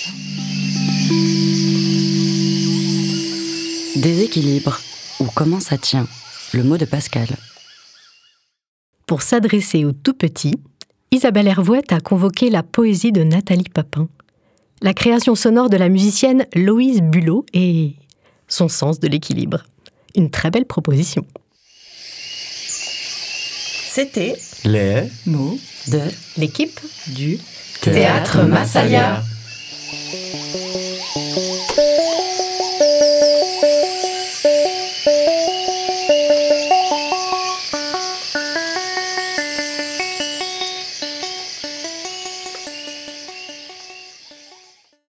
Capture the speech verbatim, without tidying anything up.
Déséquilibre, ou comment ça tient, le mot de Pascal. Pour s'adresser aux tout-petits, Isabelle Hervouet a convoqué la poésie de Nathalie Papin, la création sonore de la musicienne Loïse Bulot et son sens de l'équilibre. Une très belle proposition. C'était les mots de l'équipe du Théâtre Massalia.